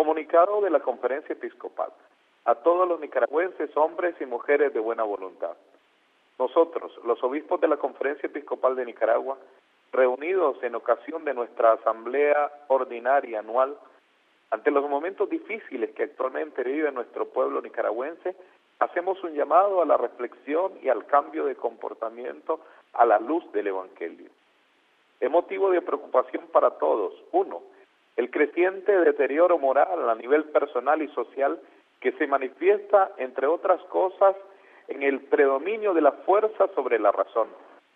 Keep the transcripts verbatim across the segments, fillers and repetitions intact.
Comunicado de la Conferencia Episcopal a todos los nicaragüenses, hombres y mujeres de buena voluntad. Nosotros, los obispos de la Conferencia Episcopal de Nicaragua, reunidos en ocasión de nuestra Asamblea Ordinaria Anual, ante los momentos difíciles que actualmente vive nuestro pueblo nicaragüense, hacemos un llamado a la reflexión y al cambio de comportamiento a la luz del Evangelio. Es motivo de preocupación para todos. Uno, el creciente deterioro moral a nivel personal y social que se manifiesta, entre otras cosas, en el predominio de la fuerza sobre la razón,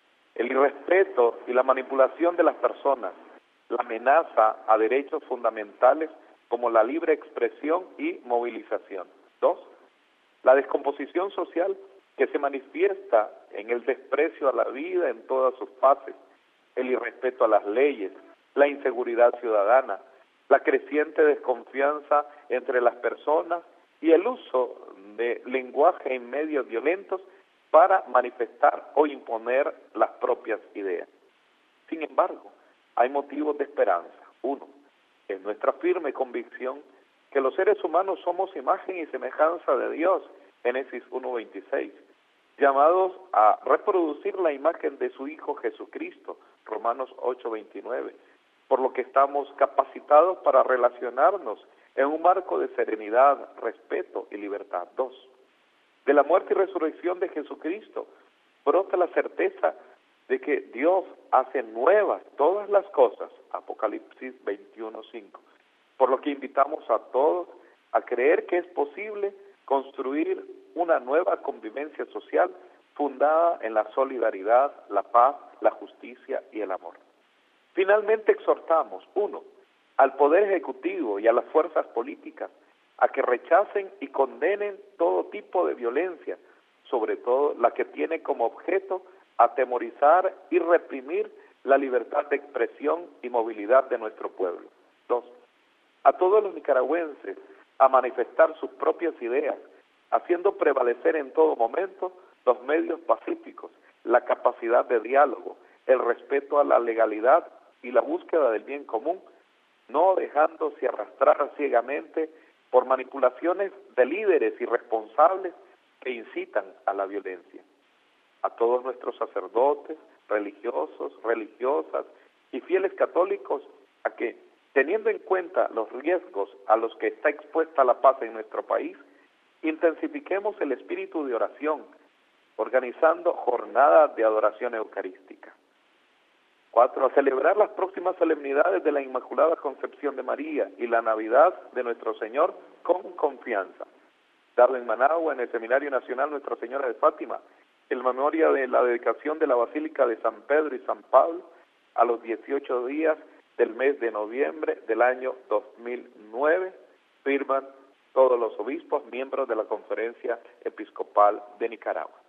el irrespeto y la manipulación de las personas, la amenaza a derechos fundamentales como la libre expresión y movilización. Dos, la descomposición social que se manifiesta en el desprecio a la vida en todas sus fases, el irrespeto a las leyes, la inseguridad ciudadana, la creciente desconfianza entre las personas y el uso de lenguaje y medios violentos para manifestar o imponer las propias ideas. Sin embargo, hay motivos de esperanza. Uno, es nuestra firme convicción que los seres humanos somos imagen y semejanza de Dios, Génesis uno veintiséis, llamados a reproducir la imagen de su Hijo Jesucristo, Romanos ocho veintinueve, por lo que estamos capacitados para relacionarnos en un marco de serenidad, respeto y libertad. Dos, de la muerte y resurrección de Jesucristo brota la certeza de que Dios hace nuevas todas las cosas, Apocalipsis veintiuno cinco, por lo que invitamos a todos a creer que es posible construir una nueva convivencia social fundada en la solidaridad, la paz, la justicia y el amor. Finalmente exhortamos, uno, al Poder Ejecutivo y a las fuerzas políticas a que rechacen y condenen todo tipo de violencia, sobre todo la que tiene como objeto atemorizar y reprimir la libertad de expresión y movilidad de nuestro pueblo. Dos, a todos los nicaragüenses a manifestar sus propias ideas, haciendo prevalecer en todo momento los medios pacíficos, la capacidad de diálogo, el respeto a la legalidad y la búsqueda del bien común, no dejándose arrastrar ciegamente por manipulaciones de líderes irresponsables que incitan a la violencia. A todos nuestros sacerdotes, religiosos, religiosas y fieles católicos, a que, teniendo en cuenta los riesgos a los que está expuesta la paz en nuestro país, intensifiquemos el espíritu de oración, organizando jornadas de adoración eucarística. Cuatro, a celebrar las próximas solemnidades de la Inmaculada Concepción de María y la Navidad de nuestro Señor con confianza. Dado en Managua, en el Seminario Nacional Nuestra Señora de Fátima, en memoria de la dedicación de la Basílica de San Pedro y San Pablo, a los dieciocho días del mes de noviembre del año dos mil nueve, firman todos los obispos, miembros de la Conferencia Episcopal de Nicaragua.